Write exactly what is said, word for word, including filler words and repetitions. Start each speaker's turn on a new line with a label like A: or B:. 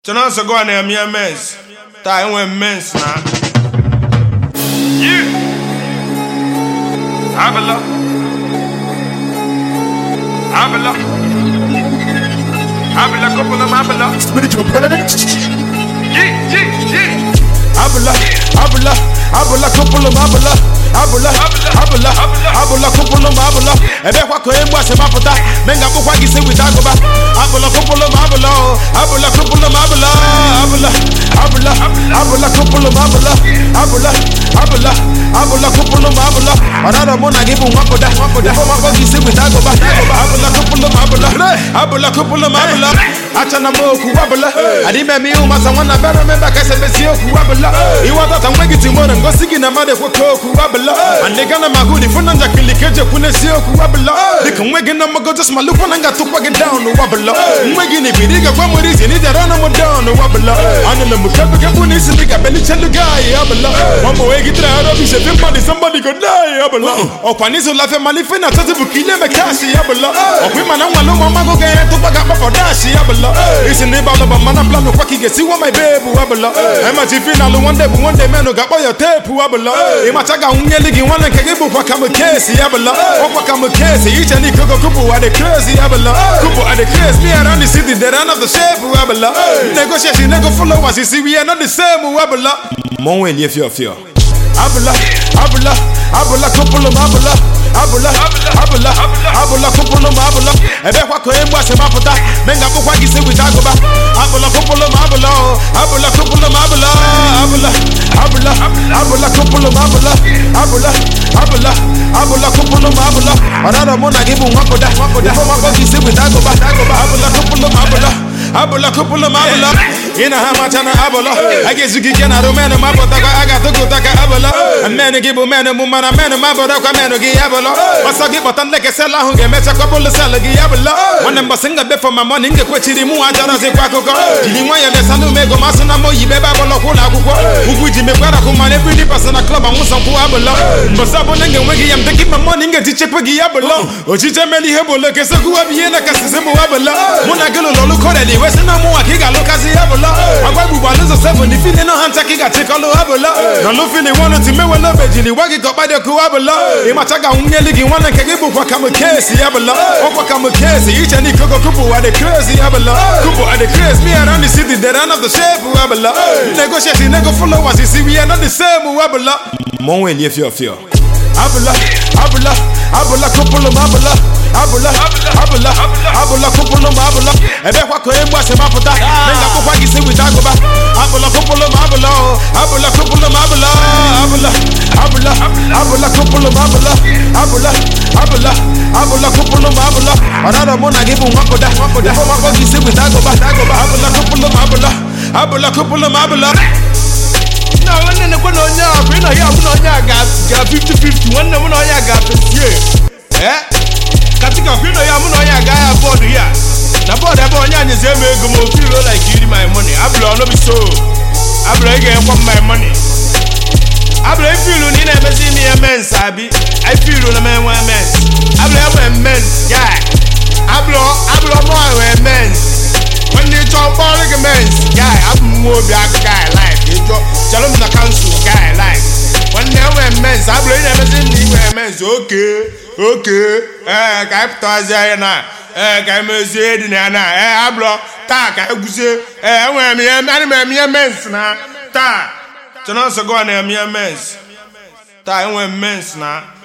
A: Chana so go on there, me a mess. Tai went mess now. Yeah. Abela. Abela. Abela couple of Abela.
B: Spiritual predator.
A: Yeah, yeah, yeah.
B: Abela. Abela. Abela couple of Abela. Abula, abula, abula, couple of abula. Ebe kwa koe mwa se maputa. Menga bukwa gise witagoba. Abula, couple of abula. Abula, couple of abula. Abula, abula, abula, couple of abula. Abula, abula, abula, couple of abula. Another mona give un wapoda. Wapoda. Foma kwa gise witagoba. Abula, couple of abula. Abula, couple of abula. Achana mo ku abula. Adime mi uma sa wana better remember kase besi ku abula. Iwata tamwegi timona ngosiki na made kwa ku abula. And they gonna magudi for nanja kilikeje kune sio ku abula. They can wege na mago just maluko nanga to wage down no abula. Mwegi ni bidiga kwa murizi ni derana mo down no abula. Anele mukabe kabuni siniga beli chelu guy abula. Mambo wegi tra arabi se somebody somebody go die abula. O kwanizo la fe malife na tatu bukile me kashi abula. O kwima na walo mama go get to baga pa dashi abula. Isi ni bala ba mana plan kwa kige si wa my baby abula. Ema ti final one day one day man ga boy tape abula. Ema chaga ligi wana kagibu kwa kama kesi abala kwa kama kesi each and kuko kubu are the crazy abala kubu are the crazy me around the city that are not the shape abala negotiation nego follow us you see we are not the same abala mon we lief your fear abala abala abala couple of abala abala abala abala couple of abala ebe kwa ko emwa se maputa menga bukwa gise witagoba abala couple of abala abala couple of abala abala abala abala couple of abala abala abala abala couple of abala another mona give un wapoda wapoda foma kwa gise witagoba abala couple of abala abala couple of abala ina hama chana abala agezi gigena romano mapota kwa aga tokutaka abala amene gibu mene mumana mene mabora kwa mene gi abala basagi botan leke sela hunge mecha kwa bolo sela gi abala wana mbasinga be for my money nge kwechiri mu ajara ze kwa koko jili mwa ya besanu mego masuna mo yibe babolo kula kukwa ukuji mekwara kumane every person club amusan ku abala mbasabo nenge wegi yam take my money nge tichepe gi abala ochiche meli hebo leke se ku abiena kasise mu abala muna gelo lolu koreli wesena mu akiga lokazi abala agwa bubaluzo seven if you no hanta kiga chekolo abala no lo feel want to me wala bejili wagi ko bade ku abala e machaga unye ligi wana kegibu kwa kama kesi abala kwa kama kesi each and kuko kubu are the crazy abala kubu are the crazy me around the city that are not the shape abala negotiation nego follow us you see we are not the same abala mon we lief your fear abala abala abala couple of abala abala abala abala couple of abala ebe kwa ko emwa se maputa menga kwa gise witagoba abala couple of abala abala couple of abala abala abala abala couple of abala abala abala abala couple of abala another mona give un wapoda wapoda foma kwa gise witagoba abala couple of abala abala couple of abala. No, one in the one on ya, we know ya, one on ya got fifty fifty, one on ya got fifty. Eh? Katika we know ya, one on ya guy aboard here. Na board aboard ya, is a make go feel like giving my money. I blow no be so. I blow again from my money. I blow feel you need never see me a man, Sabi. I feel on a man one man. I blow a man, yeah. I blow, I blow more a man. When they talk about like a man, yeah, I'm more black guy like. Tell them the council guy like when they were men's I believe never seen me wear men's okay okay eh captain Zayana eh Kameze Nana eh ablo ta ka eguse eh we me me me men's na ta Chana so go na me men's ta we men's na